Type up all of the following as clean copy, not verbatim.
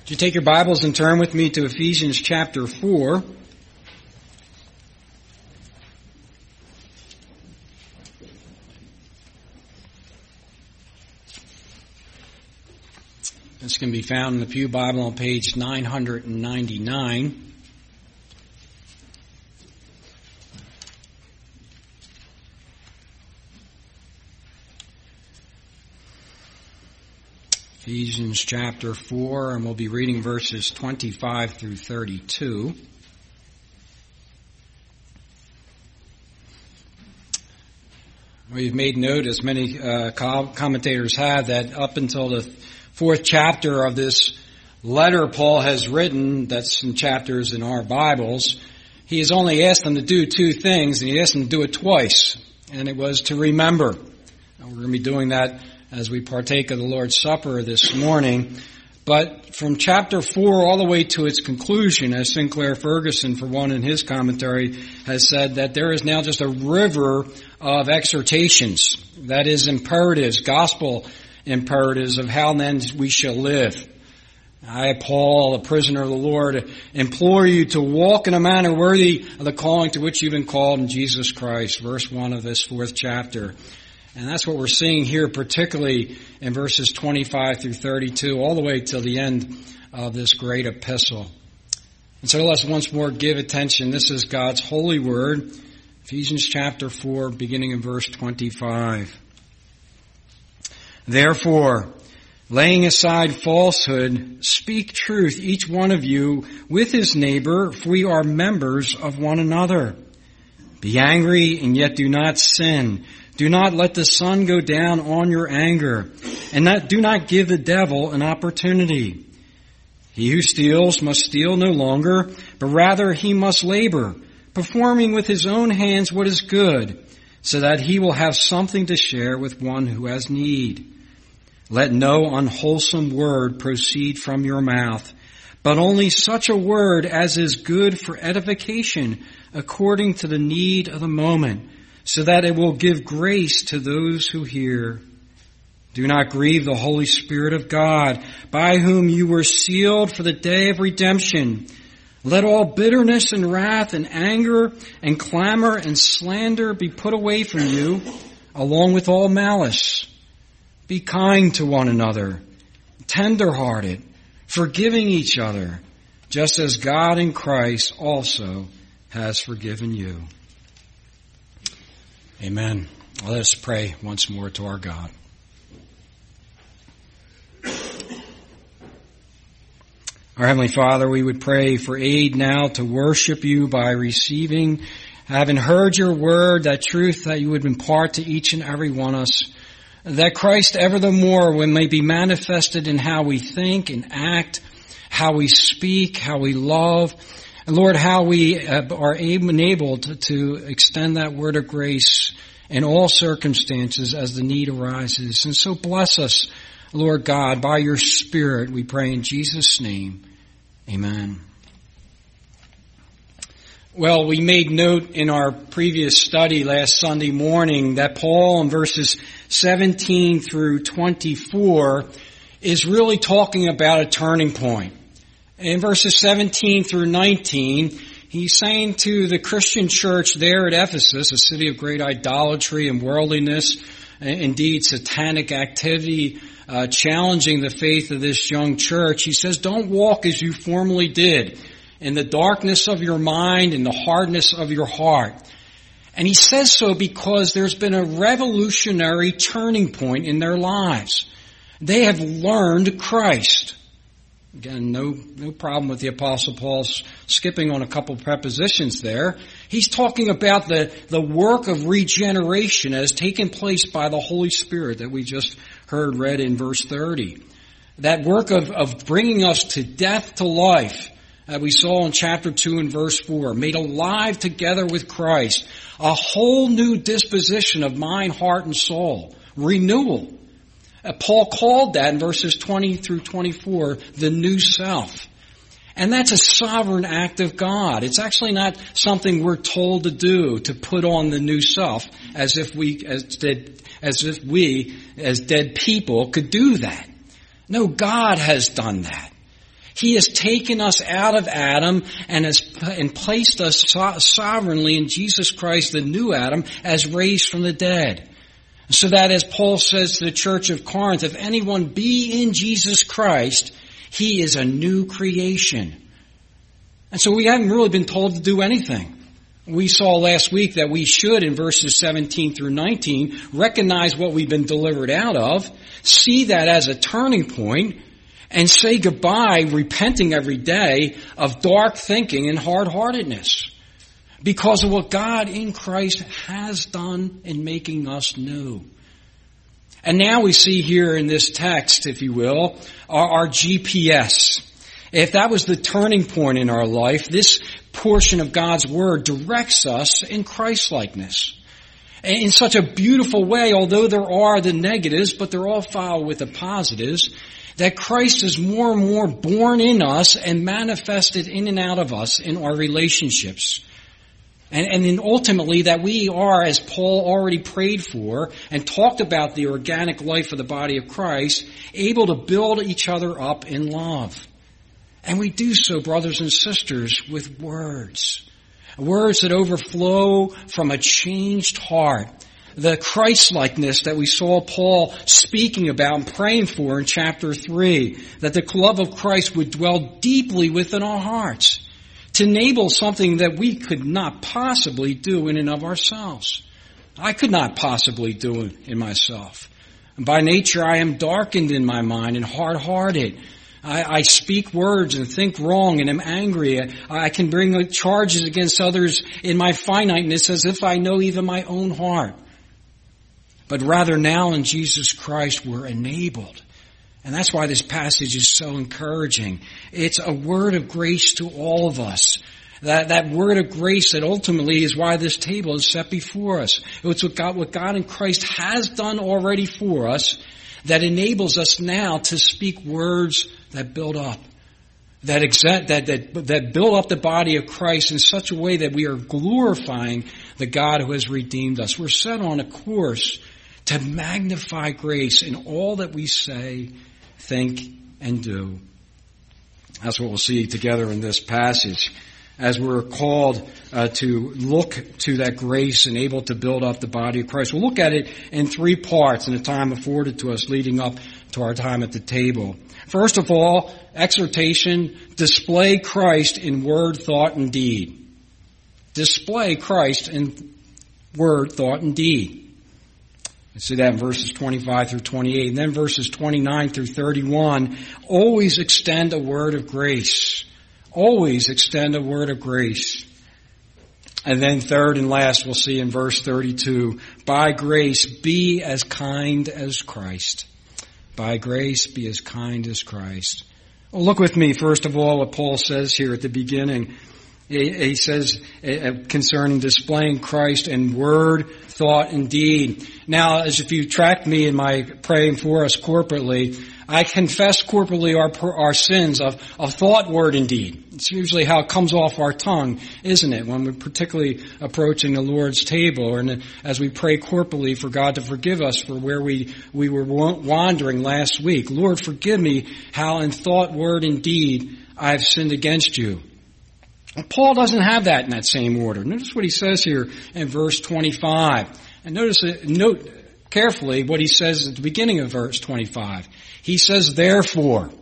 If you take your Bibles and turn with me to Ephesians chapter 4. This can be found in the Pew Bible on page 999. Ephesians chapter 4, and we'll be reading verses 25 through 32. We've made note, as many commentators have, that up until the fourth chapter of this letter Paul has written, that's in chapters in our Bibles, he has only asked them to do two things, and he asked them to do it twice, and it was to remember. And we're going to be doing that as we partake of the Lord's Supper this morning. But from chapter 4 all the way to its conclusion, as Sinclair Ferguson, for one in his commentary, has said, that there is now just a river of exhortations, that is imperatives, gospel imperatives of how then we shall live. I, Paul, a prisoner of the Lord, implore you to walk in a manner worthy of the calling to which you've been called in Jesus Christ, verse 1 of this fourth chapter. And that's what we're seeing here, particularly in verses 25 through 32, all the way till the end of this great epistle. And so let's once more give attention. This is God's holy word, Ephesians chapter 4, beginning in verse 25. Therefore, laying aside falsehood, speak truth, each one of you, with his neighbor, for we are members of one another. Be angry, and yet do not sin. Do not let the sun go down on your anger, and do not give the devil an opportunity. He who steals must steal no longer, but rather he must labor, performing with his own hands what is good, so that he will have something to share with one who has need. Let no unwholesome word proceed from your mouth, but only such a word as is good for edification, according to the need of the moment, so that it will give grace to those who hear. Do not grieve the Holy Spirit of God, by whom you were sealed for the day of redemption. Let all bitterness and wrath and anger and clamor and slander be put away from you, along with all malice. Be kind to one another, tender-hearted, forgiving each other, just as God in Christ also has forgiven you. Amen. Let us pray once more to our God. Our Heavenly Father, we would pray for aid now to worship you by receiving, having heard your word, that truth that you would impart to each and every one of us, that Christ ever the more may be manifested in how we think and act, how we speak, how we love, and Lord, how we are enabled to extend that word of grace in all circumstances as the need arises. And so bless us, Lord God, by your Spirit, we pray in Jesus' name. Amen. Well, we made note in our previous study last Sunday morning that Paul in verses 17 through 24 is really talking about a turning point. In verses 17 through 19, he's saying to the Christian church there at Ephesus, a city of great idolatry and worldliness, indeed satanic activity, challenging the faith of this young church, he says, don't walk as you formerly did, in the darkness of your mind, in the hardness of your heart. And he says so because there's been a revolutionary turning point in their lives. They have learned Christ. Again, no problem with the Apostle Paul skipping on a couple prepositions there. He's talking about the work of regeneration as taken place by the Holy Spirit that we just heard read in verse 30. That work of bringing us to death to life that we saw in chapter 2 and verse 4, made alive together with Christ, a whole new disposition of mind, heart, and soul, renewal. Paul called that in verses 20 through 24, the new self. And that's a sovereign act of God. It's actually not something we're told to do, to put on the new self, as if we, as dead people, could do that. No, God has done that. He has taken us out of Adam and placed us sovereignly in Jesus Christ, the new Adam, as raised from the dead. So that, as Paul says to the church of Corinth, if anyone be in Jesus Christ, he is a new creation. And so we haven't really been told to do anything. We saw last week that we should, in verses 17 through 19, recognize what we've been delivered out of, see that as a turning point, and say goodbye, repenting every day of dark thinking and hard-heartedness because of what God in Christ has done in making us new. And now we see here in this text, if you will, our GPS. If that was the turning point in our life, this portion of God's Word directs us in Christ-likeness. In such a beautiful way, although there are the negatives, but they're all followed with the positives, that Christ is more and more born in us and manifested in and out of us in our relationships. And then ultimately that we are, as Paul already prayed for and talked about the organic life of the body of Christ, able to build each other up in love. And we do so, brothers and sisters, with words. Words that overflow from a changed heart. The Christ-likeness that we saw Paul speaking about and praying for in chapter 3. That the love of Christ would dwell deeply within our hearts. To enable something that we could not possibly do in and of ourselves. I could not possibly do it in myself. And by nature I am darkened in my mind and hard-hearted. I speak words and think wrong and am angry. I can bring charges against others in my finiteness as if I know even my own heart. But rather now in Jesus Christ we're enabled. And that's why this passage is so encouraging. It's a word of grace to all of us. That word of grace that ultimately is why this table is set before us. It's what God in Christ has done already for us that enables us now to speak words that build up. That build up the body of Christ in such a way that we are glorifying the God who has redeemed us. We're set on a course to magnify grace in all that we say, think, and do. That's what we'll see together in this passage as we're called to look to that grace and able to build up the body of Christ. We'll look at it in three parts in the time afforded to us leading up to our time at the table. First of all, exhortation, display Christ in word, thought, and deed. Display Christ in word, thought, and deed. You see that in verses 25 through 28. And then verses 29 through 31. Always extend a word of grace. Always extend a word of grace. And then third and last, we'll see in verse 32. By grace, be as kind as Christ. By grace, be as kind as Christ. Well, look with me, first of all, what Paul says here at the beginning. He says concerning displaying Christ in word, thought, and deed. Now, as if you tracked me in my praying for us corporately, I confess corporately our sins of thought, word, and deed. It's usually how it comes off our tongue, isn't it, when we're particularly approaching the Lord's table, and as we pray corporately for God to forgive us for where we were wandering last week. Lord, forgive me how in thought, word, and deed I've sinned against you. Paul doesn't have that in that same order. Notice what he says here in verse 25. And note carefully what he says at the beginning of verse 25. He says, therefore,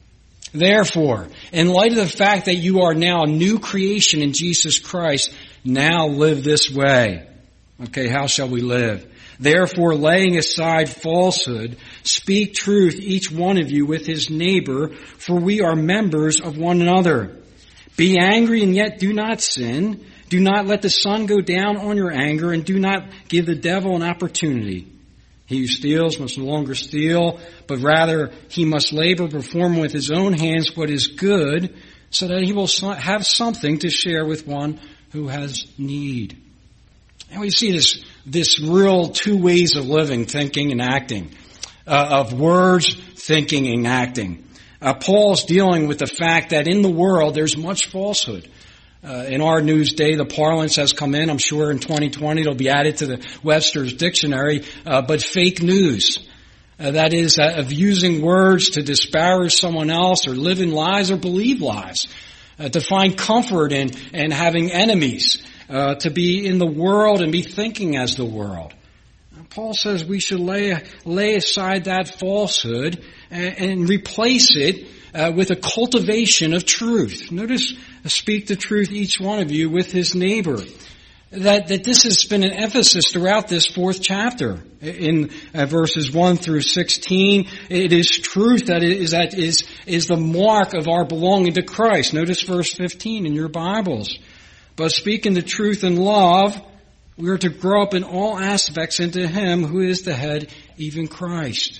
in light of the fact that you are now a new creation in Jesus Christ, now live this way. Okay, how shall we live? Therefore, laying aside falsehood, speak truth, each one of you with his neighbor, for we are members of one another. Be angry and yet do not sin. Do not let the sun go down on your anger, and do not give the devil an opportunity. He who steals must no longer steal, but rather he must labor, perform with his own hands what is good, so that he will have something to share with one who has need. And we see this real two ways of living, thinking and acting, of words, thinking, and acting. Paul's dealing with the fact that in the world there's much falsehood. In our news day, the parlance has come in. I'm sure in 2020 it'll be added to the Webster's Dictionary. But fake news. That is, of using words to disparage someone else or live in lies or believe lies. To find comfort in having enemies. To be in the world and be thinking as the world. Paul says we should lay aside that falsehood and replace it with a cultivation of truth. Notice, speak the truth, each one of you, with his neighbor. That this has been an emphasis throughout this 4th chapter. In verses 1 through 16, it is truth that is the mark of our belonging to Christ. Notice verse 15 in your Bibles. But speaking the truth in love, we are to grow up in all aspects into Him who is the head, even Christ.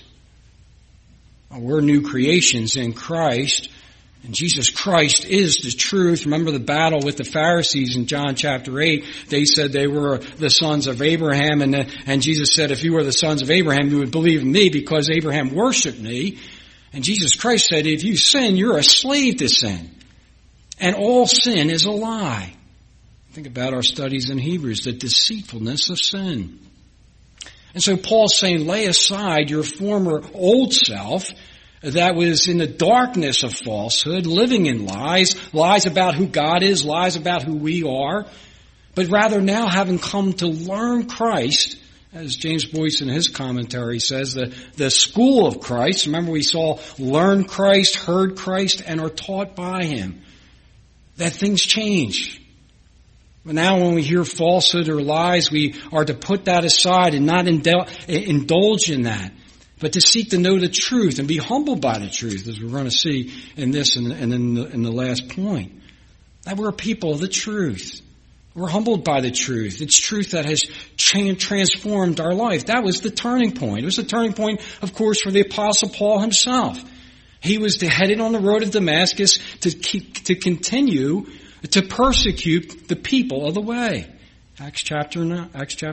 We're new creations in Christ, and Jesus Christ is the truth. Remember the battle with the Pharisees in John chapter 8. They said they were the sons of Abraham, and Jesus said, if you were the sons of Abraham, you would believe in me because Abraham worshipped me. And Jesus Christ said, if you sin, you're a slave to sin. And all sin is a lie. Think about our studies in Hebrews, the deceitfulness of sin. And so Paul's saying, lay aside your former old self that was in the darkness of falsehood, living in lies about who God is, lies about who we are, but rather now having come to learn Christ, as James Boyce in his commentary says, the school of Christ. Remember we saw learn Christ, heard Christ, and are taught by Him. That things change. But now when we hear falsehood or lies, we are to put that aside and not indulge in that, but to seek to know the truth and be humbled by the truth, as we're going to see in this and in the last point. That we're a people of the truth. We're humbled by the truth. It's truth that has transformed our life. That was the turning point. It was the turning point, of course, for the Apostle Paul himself. He was headed on the road to Damascus to continue to persecute the people of the way. Acts chapter 9.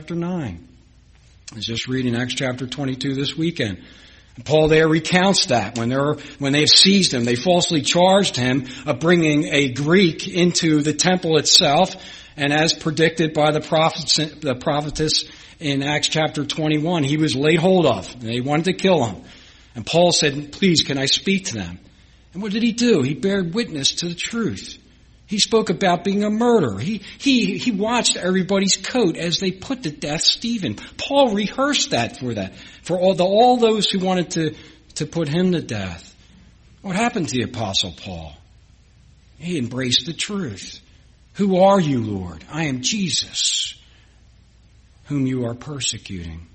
I was just reading Acts chapter 22 this weekend. And Paul there recounts that when they've seized him, they falsely charged him of bringing a Greek into the temple itself, and as predicted by the prophetess in Acts chapter 21, he was laid hold of. They wanted to kill him. And Paul said, please, can I speak to them? And what did he do? He bared witness to the truth. He spoke about being a murderer. He watched everybody's coat as they put to death Stephen. Paul rehearsed that for all those who wanted to put him to death. What happened to the Apostle Paul? He embraced the truth. Who are you, Lord? I am Jesus, whom you are persecuting.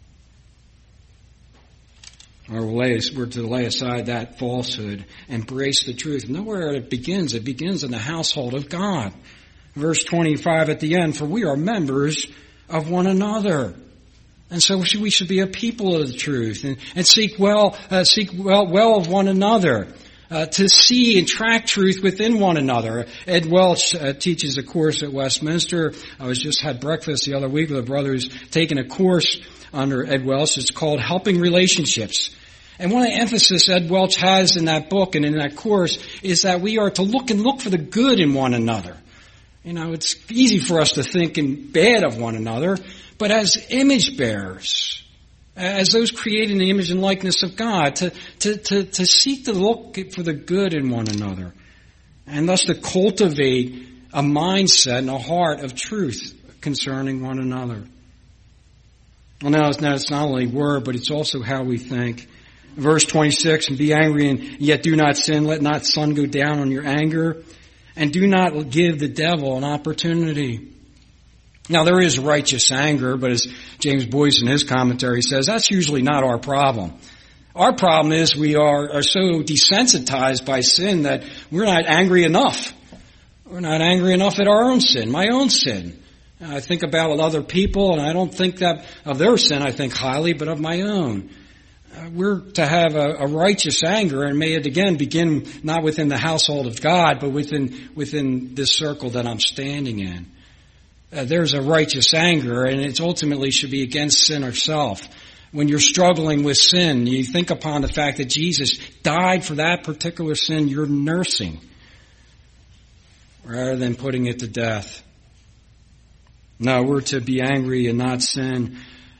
We're to lay aside that falsehood, embrace the truth. Know where it begins. It begins in the household of God. Verse 25 at the end, for we are members of one another. And so we should be a people of the truth and seek well of one another. To see and track truth within one another. Ed Welch teaches a course at Westminster. I just had breakfast the other week with a brother who's taken a course under Ed Welch. It's called Helping Relationships. And one of the emphasis Ed Welch has in that book and in that course is that we are to look for the good in one another. You know, it's easy for us to think in bad of one another, but as image bearers, as those created in the image and likeness of God, to seek to look for the good in one another, and thus to cultivate a mindset and a heart of truth concerning one another. Well, now it's not only word, but it's also how we think. Verse 26, and be angry and yet do not sin. Let not sun go down on your anger, and do not give the devil an opportunity. Now, there is righteous anger, but as James Boyce in his commentary says, that's usually not our problem. Our problem is we are so desensitized by sin that we're not angry enough. We're not angry enough at our own sin, my own sin. I think about other people, and I don't think that of their sin I think highly, but of my own. We're to have a righteous anger, and may it again begin not within the household of God, but within this circle that I'm standing in. There's a righteous anger, and it ultimately should be against sin herself. When you're struggling with sin, you think upon the fact that Jesus died for that particular sin you're nursing, rather than putting it to death. No, we're to be angry and not sin.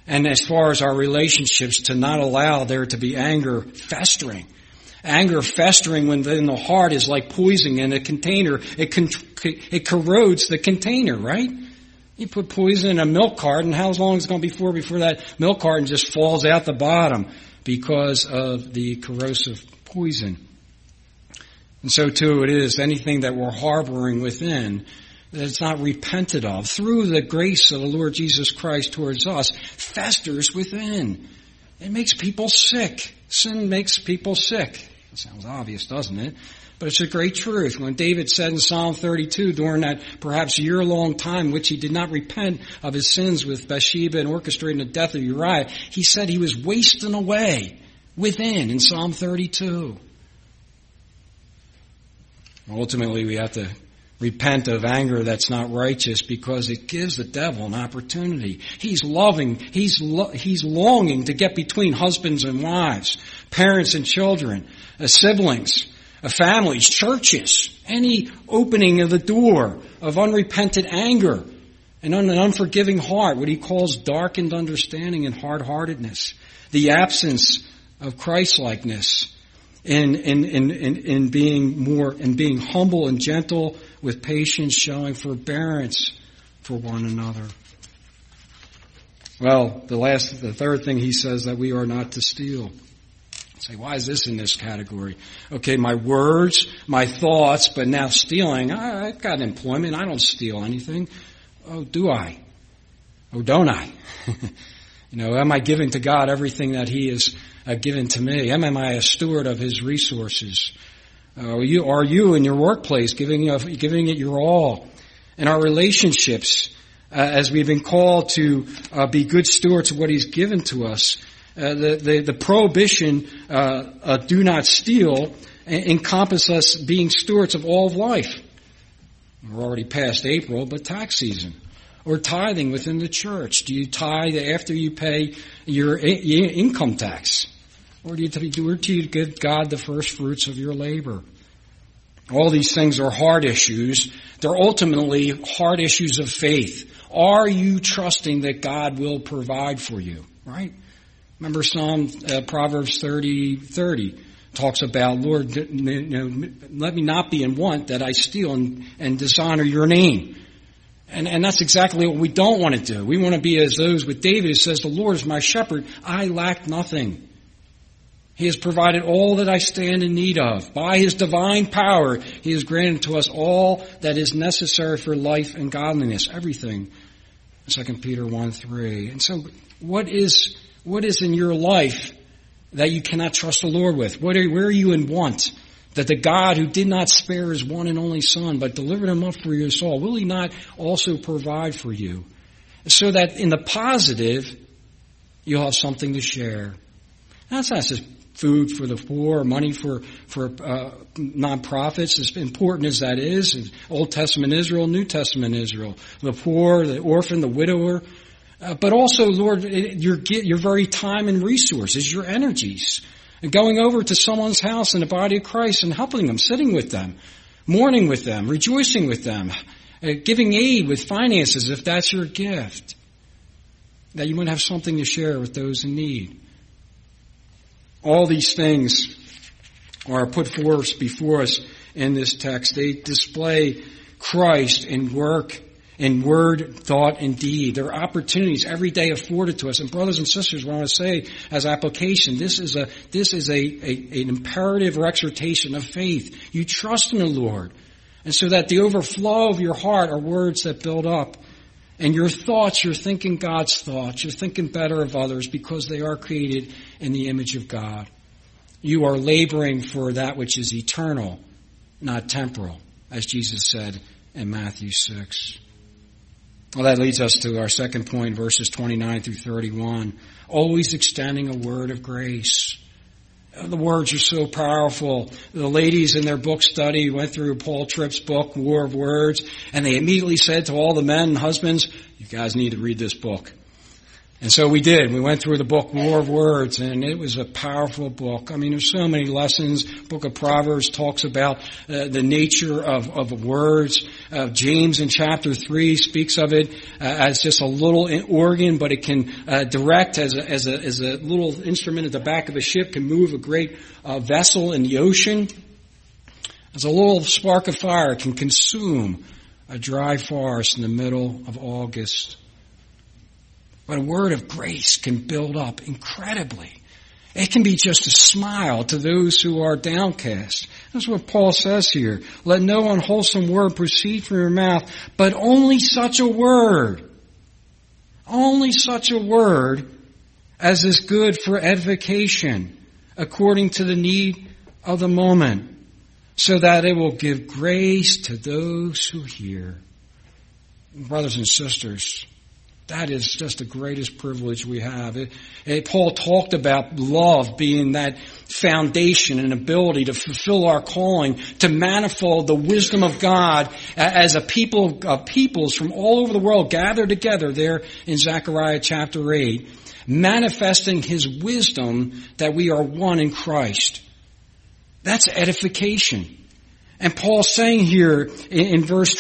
And as far as our relationships, to not allow there to be anger festering. Anger festering within the heart is like poison in a container. It corrodes the container, right? You put poison in a milk carton, how long is it going to be before that milk carton just falls out the bottom because of the corrosive poison? And so too it is anything that we're harboring within that it's not repented of through the grace of the Lord Jesus Christ towards us festers within. It makes people sick. Sin makes people sick. It sounds obvious, doesn't it? But it's a great truth. When David said in Psalm 32, during that perhaps year-long time which he did not repent of his sins with Bathsheba and orchestrating the death of Uriah, he said he was wasting away within in Psalm 32. Ultimately, we have to repent of anger that's not righteous because it gives the devil an opportunity. He's loving, he's longing to get between husbands and wives, parents and children, siblings, families, churches. Any opening of the door of unrepentant anger and an unforgiving heart, what he calls darkened understanding and hard-heartedness, the absence of Christ-likeness in being humble and gentle with patience, showing forbearance for one another. Well, the third thing he says that we are not to steal. Say, why is this in this category? Okay, my words, my thoughts, but now stealing. I've got employment. I don't steal anything. Oh, do I? Oh, don't I? Am I giving to God everything that He has given to me? Am I a steward of His resources? Are you in your workplace giving it your all? In our relationships, as we've been called to be good stewards of what He's given to us, the prohibition, do not steal, encompass us being stewards of all of life. We're already past April, but tax season. Or tithing within the church. Do you tithe after you pay your income tax? Or do you give God the first fruits of your labor? All these things are hard issues. They're ultimately hard issues of faith. Are you trusting that God will provide for you? Right? Remember Proverbs 30:30 talks about, Lord, let me not be in want that I steal and dishonor your name. And that's exactly what we don't want to do. We want to be as those with David who says, the Lord is my shepherd, I lack nothing. He has provided all that I stand in need of. By His divine power, He has granted to us all that is necessary for life and godliness. Everything. 2 Peter 1:3. And so what is in your life that you cannot trust the Lord with? Where are you in want? That the God who did not spare His one and only Son, but delivered Him up for your soul, will He not also provide for you? So that in the positive, you'll have something to share. That's not just food for the poor, money for nonprofits, as important as that is, Old Testament Israel, New Testament Israel, the poor, the orphan, the widower, but also, Lord, your very time and resources, your energies. And going over to someone's house in the body of Christ and helping them, sitting with them, mourning with them, rejoicing with them, giving aid with finances if that's your gift. That you might have something to share with those in need. All these things are put forth before us in this text. They display Christ in work, in word, thought, and deed. There are opportunities every day afforded to us. And brothers and sisters, what I want to say as application, this is an imperative or exhortation of faith. You trust in the Lord. And so that the overflow of your heart are words that build up. And your thoughts, you're thinking God's thoughts. You're thinking better of others because they are created in the image of God. You are laboring for that which is eternal, not temporal, as Jesus said in Matthew 6. Well, that leads us to our second point, verses 29 through 31. Always extending a word of grace. The words are so powerful. The ladies in their book study went through Paul Tripp's book, War of Words, and they immediately said to all the men and husbands, you guys need to read this book. And so we did. We went through the book War of Words, and it was a powerful book. I mean, there's so many lessons. Book of Proverbs talks about the nature of words. James in chapter 3 speaks of it as just a little organ, but it can direct as a little instrument at the back of a ship, can move a great vessel in the ocean. As a little spark of fire, it can consume a dry forest in the middle of August. But a word of grace can build up incredibly. It can be just a smile to those who are downcast. That's what Paul says here. Let no unwholesome word proceed from your mouth, but only such a word as is good for edification, according to the need of the moment, so that it will give grace to those who hear. Brothers and sisters, that is just the greatest privilege we have. Paul talked about love being that foundation and ability to fulfill our calling, to manifold the wisdom of God as a people of peoples from all over the world gathered together there in Zechariah chapter 8, manifesting His wisdom that we are one in Christ. That's edification. And Paul's saying here in verse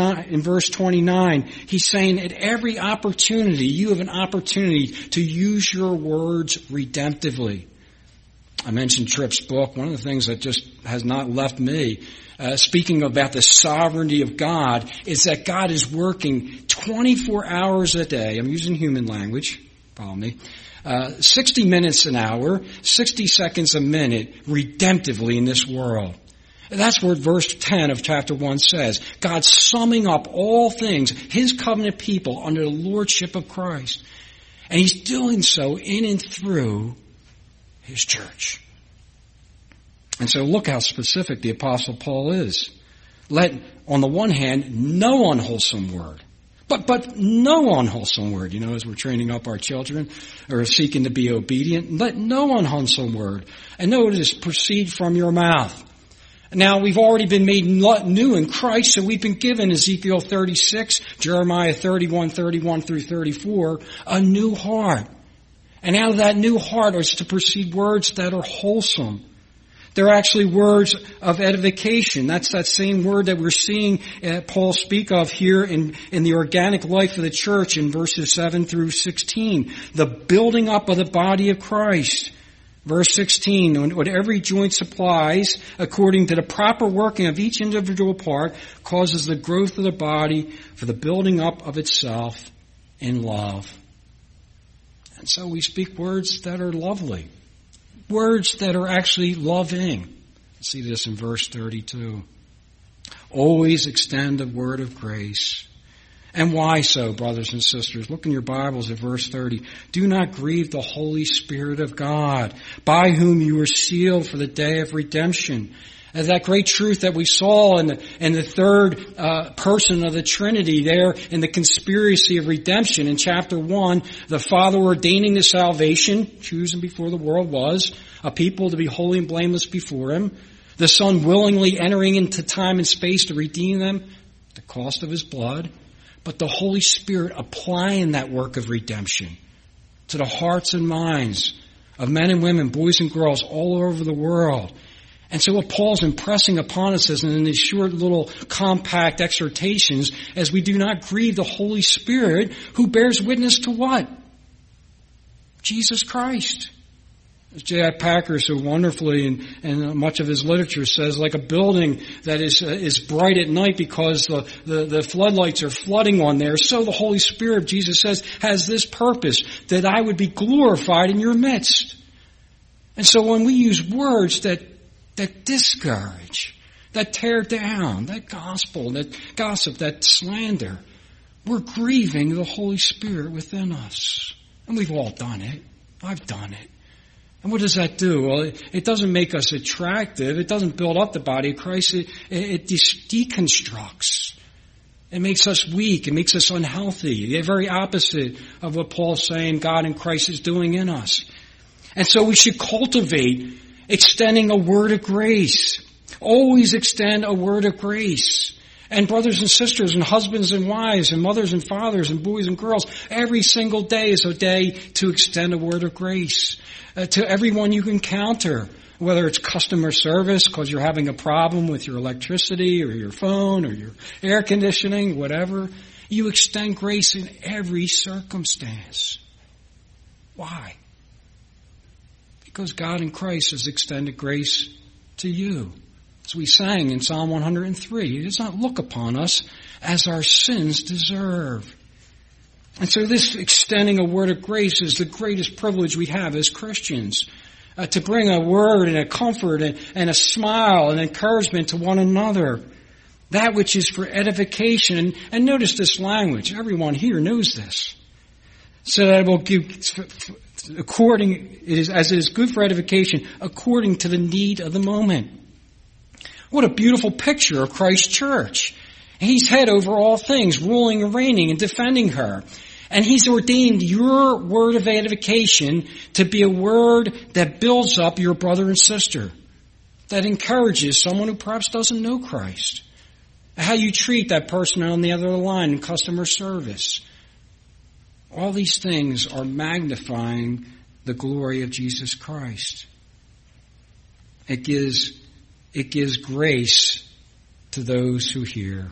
29, he's saying at every opportunity, you have an opportunity to use your words redemptively. I mentioned Tripp's book. One of the things that just has not left me, speaking about the sovereignty of God, is that God is working 24 hours a day. I'm using human language, follow me. 60 minutes an hour, 60 seconds a minute, redemptively in this world. That's what verse 10 of chapter 1 says. God summing up all things, His covenant people under the lordship of Christ. And He's doing so in and through His church. And so look how specific the Apostle Paul is. Let, on the one hand, no unwholesome word. But no unwholesome word, as we're training up our children or seeking to be obedient. Let no unwholesome word. And notice, proceed from your mouth. Now, we've already been made new in Christ, so we've been given Ezekiel 36, Jeremiah 31 through 34, a new heart. And out of that new heart is to proceed words that are wholesome. They're actually words of edification. That's that same word that we're seeing Paul speak of here in the organic life of the church in verses 7 through 16. The building up of the body of Christ. Verse 16, what every joint supplies, according to the proper working of each individual part, causes the growth of the body for the building up of itself in love. And so we speak words that are lovely. Words that are actually loving. See this in verse 32. Always extend a word of grace. And why so, brothers and sisters? Look in your Bibles at verse 30. Do not grieve the Holy Spirit of God, by whom you were sealed for the day of redemption. And that great truth that we saw in the third person of the Trinity there in the conspiracy of redemption in chapter 1, the Father ordaining the salvation, chosen before the world was, a people to be holy and blameless before Him. The Son willingly entering into time and space to redeem them at the cost of His blood. But the Holy Spirit applying that work of redemption to the hearts and minds of men and women, boys and girls all over the world. And so what Paul's impressing upon us is in these short little compact exhortations, as we do not grieve the Holy Spirit, who bears witness to what? Jesus Christ. As J.I. Packer so wonderfully and much of his literature says, like a building that is bright at night because the floodlights are flooding on there, so the Holy Spirit, Jesus says, has this purpose, that I would be glorified in your midst. And so when we use words that discourage, that tear down, that gospel, that gossip, that slander, we're grieving the Holy Spirit within us. And we've all done it. I've done it. And what does that do? Well, it doesn't make us attractive. It doesn't build up the body of Christ. It deconstructs. It makes us weak. It makes us unhealthy. The very opposite of what Paul's saying God in Christ is doing in us. And so we should cultivate extending a word of grace. Always extend a word of grace. And brothers and sisters and husbands and wives and mothers and fathers and boys and girls, every single day is a day to extend a word of grace to everyone you encounter, whether it's customer service because you're having a problem with your electricity or your phone or your air conditioning, whatever. You extend grace in every circumstance. Why? Because God in Christ has extended grace to you. As we sang in Psalm 103, He does not look upon us as our sins deserve. And so this extending a word of grace is the greatest privilege we have as Christians. To bring a word and a comfort and a smile and encouragement to one another. That which is for edification. And notice this language. Everyone here knows this. So that it will give, as it is good for edification, according to the need of the moment. What a beautiful picture of Christ's church. He's head over all things, ruling and reigning and defending her. And He's ordained your word of edification to be a word that builds up your brother and sister, that encourages someone who perhaps doesn't know Christ. How you treat that person on the other line in customer service. All these things are magnifying the glory of Jesus Christ. It gives grace to those who hear.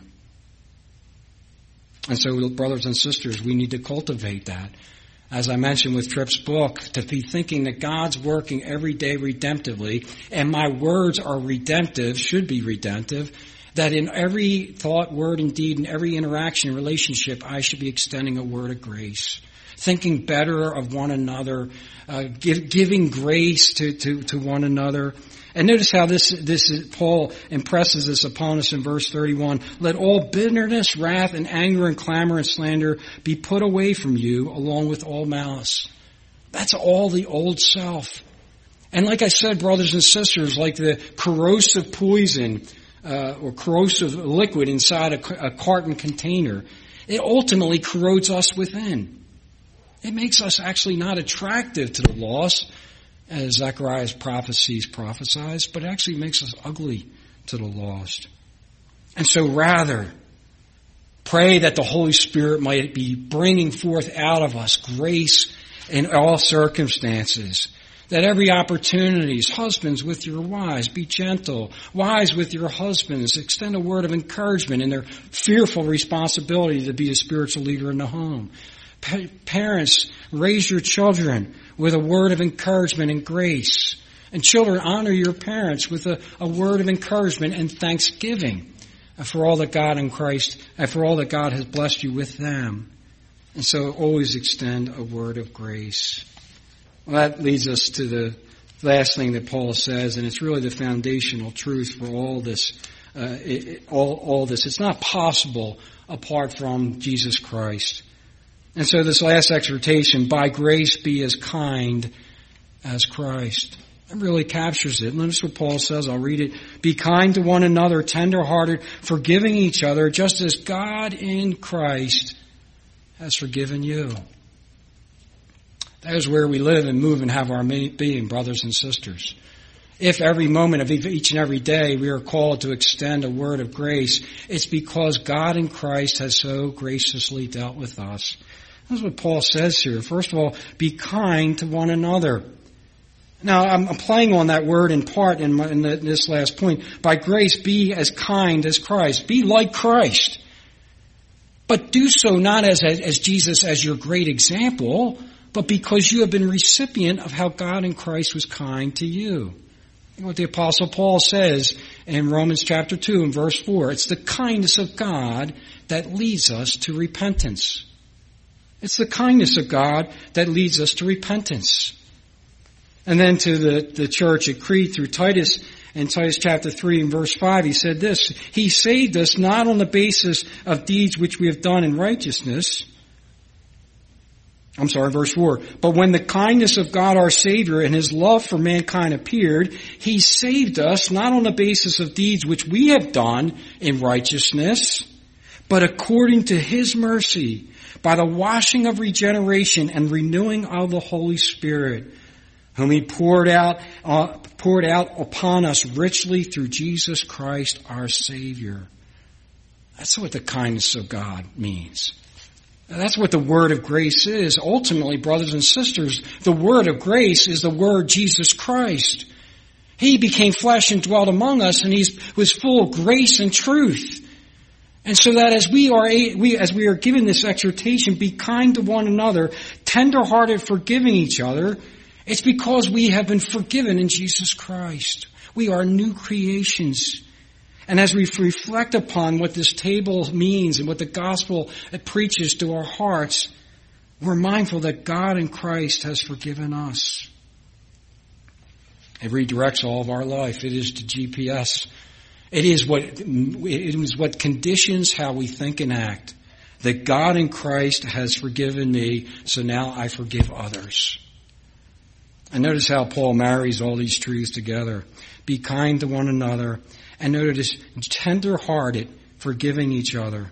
And so, brothers and sisters, we need to cultivate that. As I mentioned with Tripp's book, to be thinking that God's working every day redemptively, and my words are redemptive, should be redemptive, that in every thought, word, and deed, in every interaction and relationship, I should be extending a word of grace. Thinking better of one another, giving grace to one another. And notice how this Paul impresses this upon us in verse 31. Let all bitterness, wrath, and anger, and clamor, and slander be put away from you, along with all malice. That's all the old self. And like I said, brothers and sisters, like the corrosive poison or corrosive liquid inside a carton container, it ultimately corrodes us within. It makes us actually not attractive to the lost, as Zechariah's prophecies prophesies, but it actually makes us ugly to the lost. And so rather, pray that the Holy Spirit might be bringing forth out of us grace in all circumstances. That every opportunity, husbands with your wives, be gentle. Wives with your husbands, extend a word of encouragement in their fearful responsibility to be a spiritual leader in the home. Parents, raise your children with a word of encouragement and grace. And children, honor your parents with a word of encouragement and thanksgiving for all that God in Christ, and for all that God has blessed you with them. And so always extend a word of grace. Well, that leads us to the last thing that Paul says, and it's really the foundational truth for all this. All this. It's not possible apart from Jesus Christ. And so this last exhortation, by grace be as kind as Christ. It really captures it. Notice what Paul says. I'll read it. Be kind to one another, tender-hearted, forgiving each other, just as God in Christ has forgiven you. That is where we live and move and have our being, brothers and sisters. If every moment of each and every day we are called to extend a word of grace, it's because God in Christ has so graciously dealt with us. That's what Paul says here. First of all, be kind to one another. Now, I'm playing on that word in part in this last point. By grace, be as kind as Christ. Be like Christ. But do so not as Jesus as your great example, but because you have been recipient of how God in Christ was kind to you. What the Apostle Paul says in Romans chapter 2 and verse 4, it's the kindness of God that leads us to repentance. It's the kindness of God that leads us to repentance. And then to the church at Crete through Titus, in Titus chapter 3 and verse 5, he said this, He saved us not on the basis of deeds which we have done in righteousness. Verse 4. But when the kindness of God our Savior and His love for mankind appeared, He saved us not on the basis of deeds which we have done in righteousness, but according to His mercy, by the washing of regeneration and renewing of the Holy Spirit, whom He poured out upon us richly through Jesus Christ our Savior. That's what the kindness of God means. That's what the word of grace is. Ultimately, brothers and sisters, the word of grace is the word Jesus Christ. He became flesh and dwelt among us, and he was full of grace and truth. And so that as we are given this exhortation, be kind to one another, tender-hearted, forgiving each other, it's because we have been forgiven in Jesus Christ. We are new creations. And as we reflect upon what this table means and what the gospel preaches to our hearts, we're mindful that God in Christ has forgiven us. It redirects all of our life. It is the GPS. It is what conditions how we think and act. That God in Christ has forgiven me, so now I forgive others. And notice how Paul marries all these truths together. Be kind to one another. And notice, tender-hearted, forgiving each other.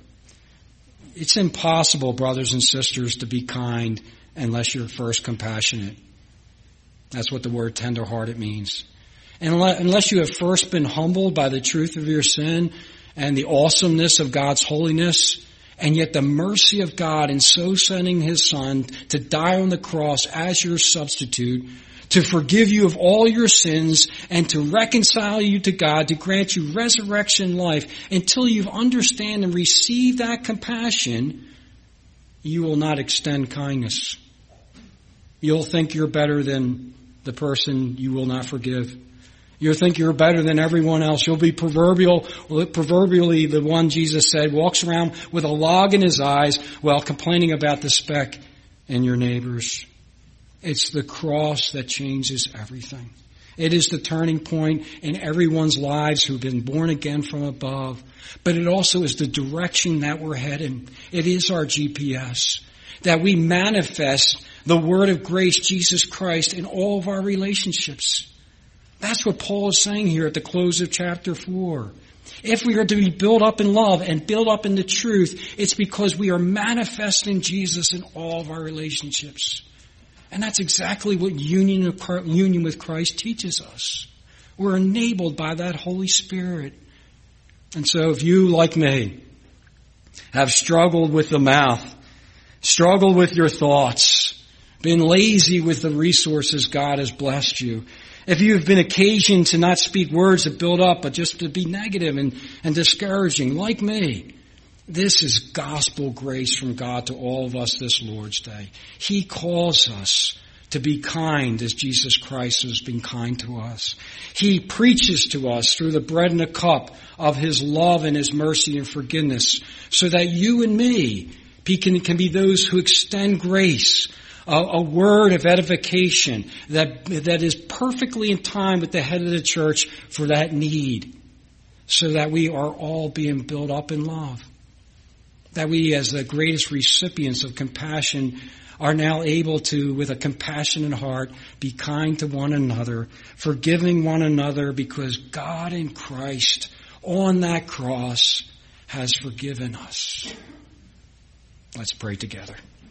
It's impossible, brothers and sisters, to be kind unless you're first compassionate. That's what the word tender-hearted means. And unless you have first been humbled by the truth of your sin and the awesomeness of God's holiness, and yet the mercy of God in so sending His Son to die on the cross as your substitute, to forgive you of all your sins and to reconcile you to God, to grant you resurrection life, until you understand and receive that compassion, you will not extend kindness. You'll think you're better than the person you will not forgive. You'll think you're better than everyone else. You'll be proverbially the one Jesus said walks around with a log in his eyes while complaining about the speck in your neighbors. It's the cross that changes everything. It is the turning point in everyone's lives who've been born again from above. But it also is the direction that we're heading. It is our GPS. That we manifest the word of grace, Jesus Christ, in all of our relationships. That's what Paul is saying here at the close of chapter 4. If we are to be built up in love and built up in the truth, it's because we are manifesting Jesus in all of our relationships. And that's exactly what union with Christ teaches us. We're enabled by that Holy Spirit. And so if you, like me, have struggled with the mouth, struggled with your thoughts, been lazy with the resources God has blessed you, if you've been occasioned to not speak words that build up, but just to be negative and discouraging, like me, this is gospel grace from God to all of us this Lord's Day. He calls us to be kind as Jesus Christ has been kind to us. He preaches to us through the bread and the cup of His love and His mercy and forgiveness, so that you and me can be those who extend grace, a word of edification that is perfectly in time with the head of the church for that need, so that we are all being built up in love. That we, as the greatest recipients of compassion, are now able to, with a compassionate heart, be kind to one another, forgiving one another, because God in Christ on that cross has forgiven us. Let's pray together.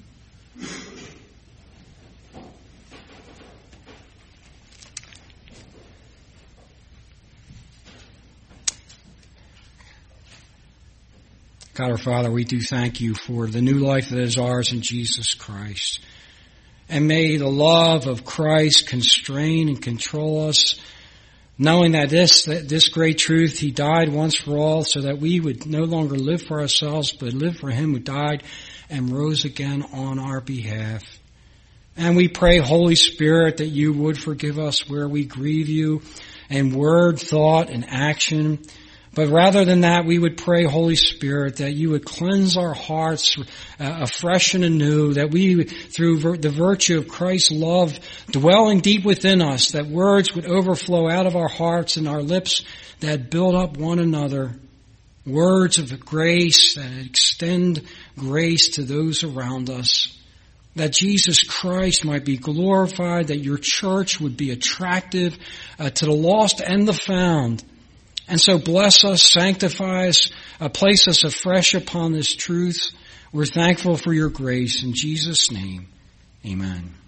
God our Father, we do thank You for the new life that is ours in Jesus Christ. And may the love of Christ constrain and control us, knowing that this great truth, He died once for all so that we would no longer live for ourselves, but live for Him who died and rose again on our behalf. And we pray, Holy Spirit, that You would forgive us where we grieve You in word, thought, and action. But rather than that, we would pray, Holy Spirit, that You would cleanse our hearts afresh and anew, that we, through the virtue of Christ's love dwelling deep within us, that words would overflow out of our hearts and our lips that build up one another, words of grace that extend grace to those around us, that Jesus Christ might be glorified, that Your church would be attractive to the lost and the found. And so bless us, sanctify us, place us afresh upon this truth. We're thankful for Your grace. In Jesus' name, amen.